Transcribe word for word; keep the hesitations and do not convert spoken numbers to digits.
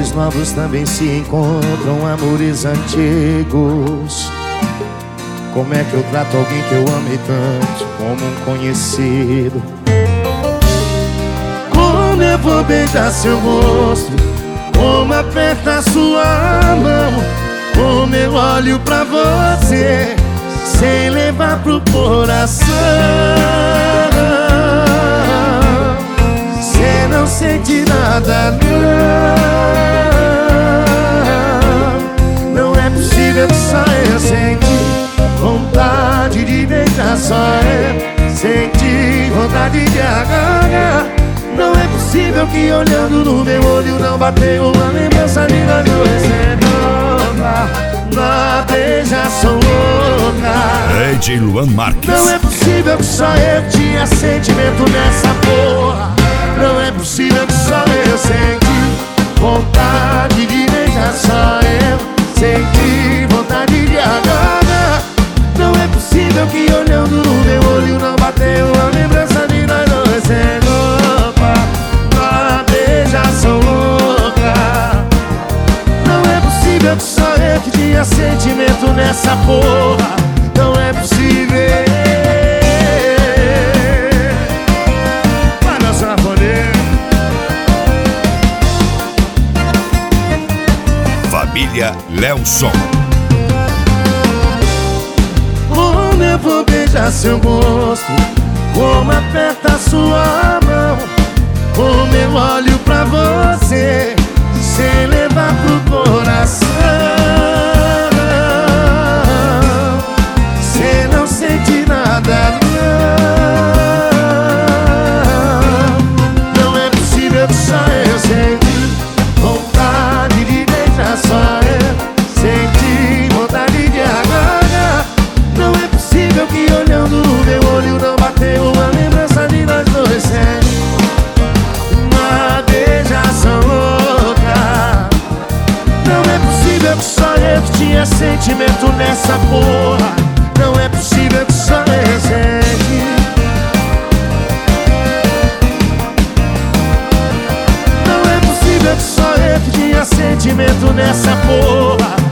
Amores novos também se encontram, amores antigos. Como é que eu trato alguém que eu amei tanto como um conhecido? Como eu vou beijar seu rosto, como aperta sua mão, como eu olho pra você sem levar pro coração. Cê não sente nada, não. Não é possível que só eu senti vontade de beijar, só eu senti vontade de agarrar. Não é possível que olhando no meu olho não bateu uma lembrança de nós dois sendo na beijação louca. D J Luan Marques. Não é possível que só eu tinha sentimento nessa porra. Não é possível que só eu senti vontade de beijar, só eu senti vontade de agarrar. Não é possível que olhando no meu olho não bateu uma lembrança de nós dois sendo na beijação louca. Não é possível que só eu que tinha sentimento nessa porra. Não é possível. Vai meu sanfoneiro. Família Lelson. Como eu vou beijar seu rosto, como aperta sua mão, como eu olho pra você sem levar pro coração. Cê não sente nada, não. Não é possível que só eu senti vontade de beijar, só eu senti vontade de agarrar. Não é possível que olhando no meu olho não bateu uma lembrança de nós dois sendo uma beijação louca. Não é possível que só eu que tinha sentimento nessa porra. Não é possível que só eu senti. Não é possível que só eu que tinha sentimento nessa porra.